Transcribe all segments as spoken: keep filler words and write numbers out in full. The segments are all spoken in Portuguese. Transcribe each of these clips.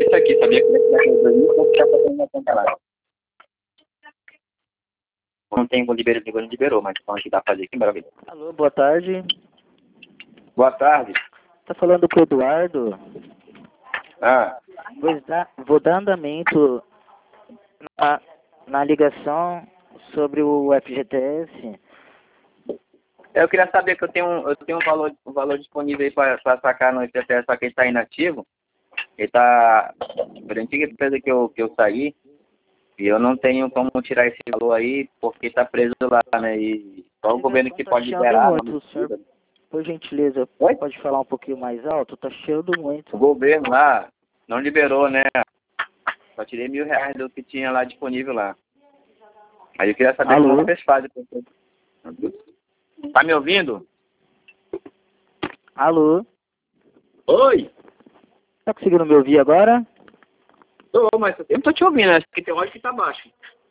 isso aqui, sabia que não conta lá. Não tem o liberou, não liberou, mas então aqui dá pra fazer aqui, maravilha. Alô, boa tarde. Boa tarde. Tá falando com o Eduardo. Ah, Vou dar, vou dar andamento na, na ligação sobre o F G T S. eu queria saber que eu tenho um, eu tenho um valor, um valor disponível aí para sacar no F G T S, só que ele está inativo. Ele está por antiga empresa que eu, que eu saí, e eu não tenho como tirar esse valor aí, porque está preso lá, né? E só o governo que Tá pode chiando liberar. muito, senhor. Por gentileza, Oi? pode falar um pouquinho mais alto? Tá chiando O muito. governo lá não liberou, né? Só tirei mil reais do que tinha lá disponível lá. Aí eu queria saber Alô? como vocês fazem. Tá me ouvindo? Alô? Oi! Tá conseguindo me ouvir agora? Tô, mas eu não tô te ouvindo, acho que tem hora que tá baixo.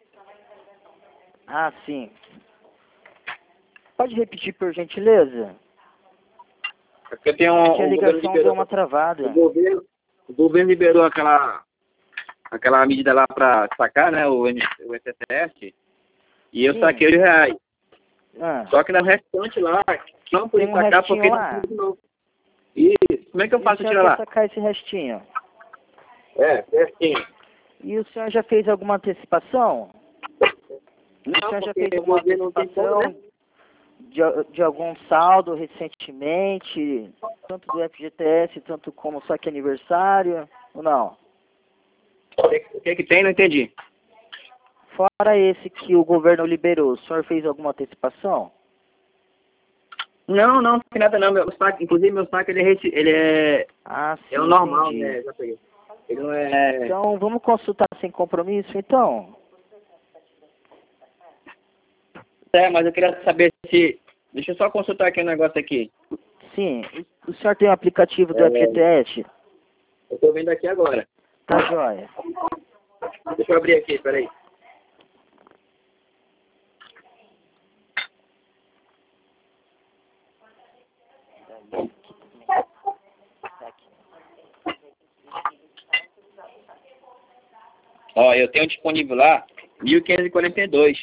Ah, sim. Pode repetir, por gentileza? É porque tem um, Que a o governo ligação deu liberou, uma travada. o governo, o governo liberou aquela, aquela medida lá pra sacar, né, o, N- o F T S, e eu Sim. saquei os reais. Ah, Só que no restante lá, não pude tem um sacar restinho porque lá. não pude não. Isso, como é que eu E o faço senhor tirar quer lá? sacar esse restinho? É, certinho. E o senhor já fez alguma antecipação? O Não, senhor já porque fez o alguma governo não tem como, antecipação né? de, de algum saldo recentemente, tanto do F G T S, tanto como saque aniversário, ou não? O que, o que que tem? Não entendi. Fora esse que o governo liberou, o senhor fez alguma antecipação? Não, não, não tem nada não. Meu saque, inclusive meu saque ele é, reci- ele é, Ah, sim, é o normal, entendi. né? Já peguei. Ele não é. Então, vamos consultar sem compromisso, então? É, mas eu queria saber se. Deixa eu só consultar aqui um negócio aqui. Sim. O senhor tem o aplicativo do É, F G T S? eu tô vendo aqui agora. Tá joia. Deixa eu abrir aqui, peraí. Ó, eu tenho disponível lá mil quinhentos e quarenta e dois.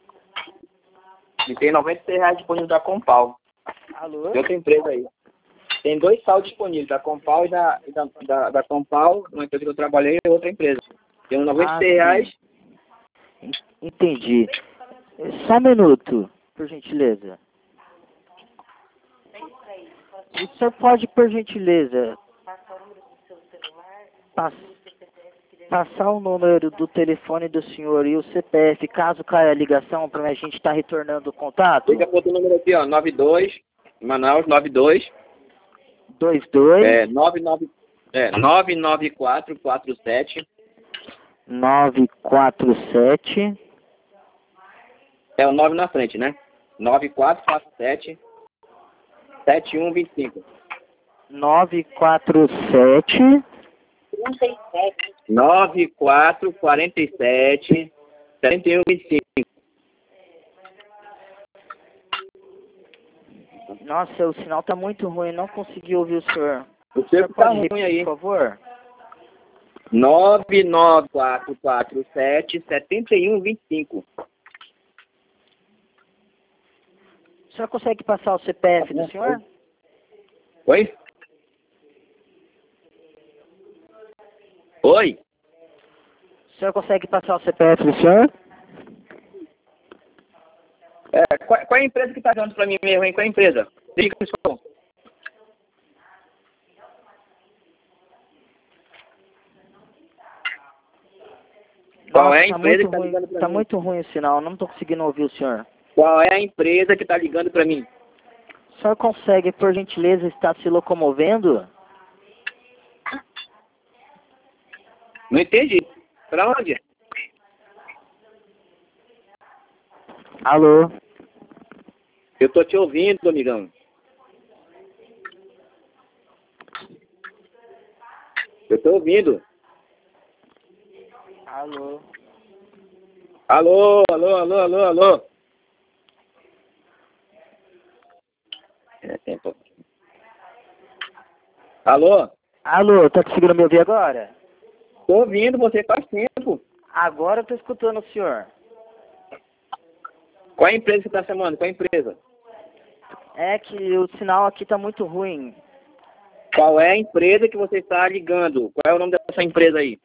E tem noventa e seis reais disponível da Compal. Alô? De outra empresa aí. Tem dois saldos disponíveis, da Compal e da, e da, da, da Compal, uma empresa que eu trabalhei, e outra empresa. Tem uns noventa e Ah, seis reais. sim. Entendi. Só um minuto, por gentileza. O senhor pode, por gentileza, pass- passar o número do telefone do senhor e o C P F, caso caia a ligação, para a gente estar retornando o contato? Liga para outro número aqui, ó, noventa e dois, Manaus, noventa e dois, dois dois é, noventa e nove, é, nove nove quatro quatro sete, nove quatro sete é o nove na frente, né? nove quatro quatro sete, sete um dois cinco. nove quatro sete nove quatro quatro sete, sete um dois cinco. Nossa, o sinal tá muito ruim, não consegui ouvir o senhor. O O seu senhor tá pode ruim repetir, aí. por favor? nove nove quatro quatro sete, sete um dois cinco. O senhor consegue passar o C P F do senhor? Oi? Oi? O senhor consegue passar o C P F do senhor? É, qual, qual é a empresa que tá dando pra mim mesmo, hein? Qual é a empresa? Diga, pessoal. Qual Nossa, é a tá empresa muito que tá ruim, ligando pra tá mim? muito ruim o sinal, não tô conseguindo ouvir o senhor. Qual é a empresa que tá ligando pra mim? O senhor consegue, por gentileza, estar se locomovendo? Não entendi. Pra onde? Alô? Eu tô te ouvindo, amigão. Eu tô ouvindo. Alô? Alô, alô, alô, alô, alô. É tempo. Alô? Alô, tá conseguindo me ouvir agora? Tô ouvindo você faz tempo. Agora eu tô escutando o senhor. Qual é a empresa que você tá chamando? Qual é a empresa? É que o sinal aqui tá muito ruim. Qual é a empresa que você está ligando? Qual é o nome dessa empresa aí?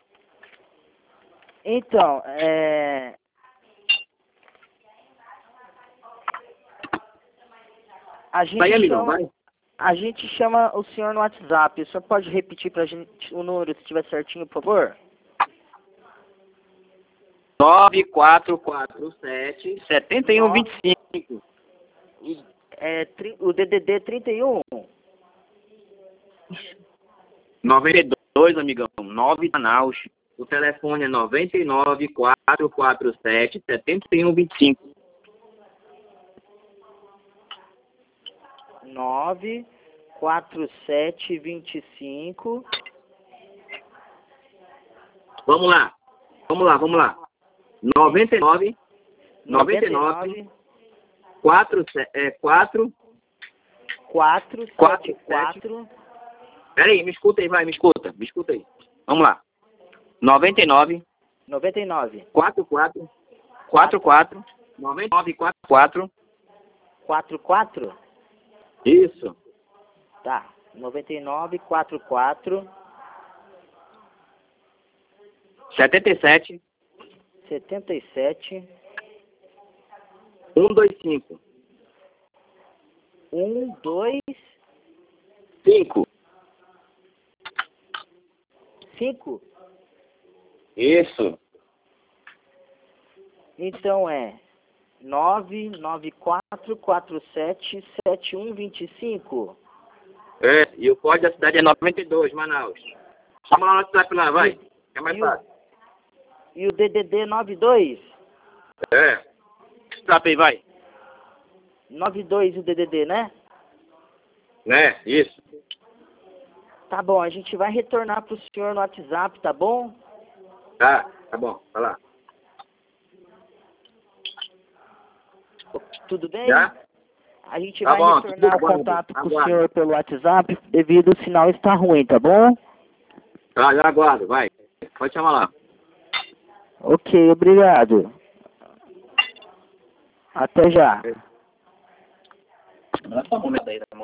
Então, é... A gente, Vai, amigão, chama, vai. a gente chama o senhor no WhatsApp. O senhor pode repetir pra gente o número, se estiver certinho, por favor? nove quatro quatro sete, sete um dois cinco. É, tri, o D D D trinta e um. noventa e dois, amigão. nove Manaus. O telefone é nove nove quatro quatro sete, sete um dois cinco. nove quatro sete dois cinco. Vamos lá. Vamos lá, vamos lá. noventa e nove, noventa e nove, quatro, é, quatro, quatro sete quatro. Pera aí, me escuta aí, vai, me escuta, me escuta aí. Vamos lá. noventa e nove, noventa e nove, quatro quatro, quatro quatro, noventa e nove, quatro quatro. quatro quatro? Isso. Tá. noventa e nove, quatro quatro. setenta e sete, setenta e sete. cento e vinte e cinco. um, dois, cinco. cinco. Isso. Então é nove nove quatro quatro sete sete um dois cinco. É, e o código da cidade é noventa e dois, Manaus. Chama lá no WhatsApp lá, vai. É mais E o, fácil. e o D D D noventa e dois? É. WhatsApp aí, vai. noventa e dois o D D D, né? Né? Isso. Tá bom, a gente vai retornar pro senhor no WhatsApp, tá bom? Tá, tá bom, vai lá. Tudo bem? Já? A gente Tá vai bom, retornar o tudo bom, contato com o aguardo. senhor pelo WhatsApp devido ao sinal estar ruim, tá bom? Tá, já aguardo, vai. Pode chamar lá. Ok, obrigado. Até já. Não é só um momento aí, tá bom?